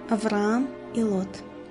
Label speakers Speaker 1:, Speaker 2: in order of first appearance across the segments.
Speaker 1: Авраам и Лот.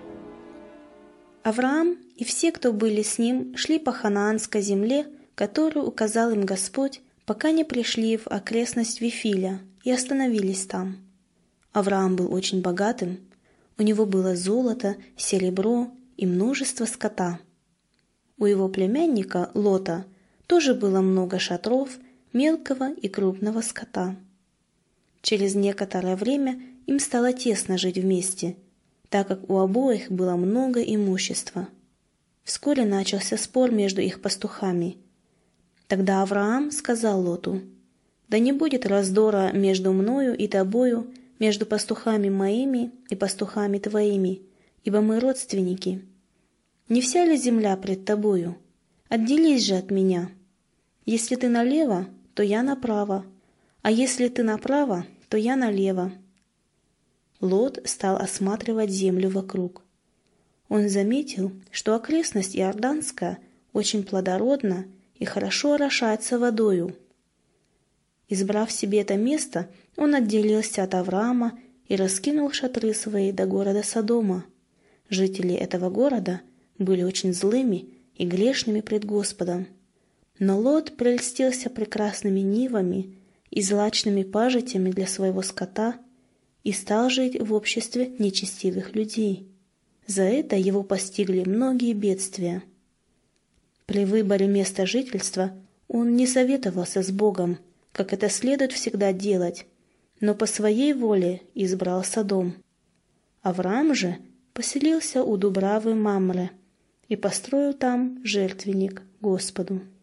Speaker 1: Авраам и все, кто были с ним, шли по ханаанской земле, которую указал им Господь, пока не пришли в окрестность Вифиля и остановились там. Авраам был очень богатым, у него было золото, серебро и множество скота. У его племянника Лота тоже было много шатров, мелкого и крупного скота. Через некоторое время им стало тесно жить вместе, так как у обоих было много имущества. Вскоре начался спор между их пастухами. Тогда Авраам сказал Лоту: «Да не будет раздора между мною и тобою, между пастухами моими и пастухами твоими, ибо мы родственники. Не вся ли земля пред тобою? Отделись же от меня. Если ты налево, то я направо, а если ты направо, то я налево». Лот стал осматривать землю вокруг. Он заметил, что окрестность Иорданская очень плодородна и хорошо орошается водою. Избрав себе это место, он отделился от Авраама и раскинул шатры свои до города Содома. Жители этого города были очень злыми и грешными пред Господом. Но Лот прельстился прекрасными нивами и злачными пажитями для своего скота и стал жить в обществе нечестивых людей. За это его постигли многие бедствия. При выборе места жительства он не советовался с Богом, как это следует всегда делать, но по своей воле избрал Содом. Авраам же поселился у Дубравы Мамре и построил там жертвенник Господу.